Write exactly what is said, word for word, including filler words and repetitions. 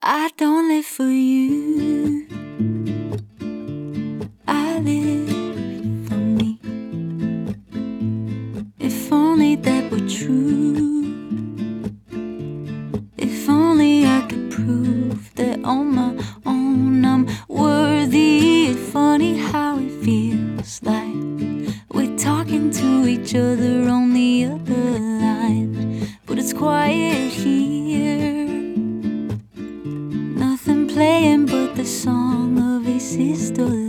I don't live for you, I live for me. If only that were true, if only I could prove that on my own I'm worthy. It's funny how it feels like we're talking to each other on the other line, but it's quiet here, nothing playing but the song of a sister.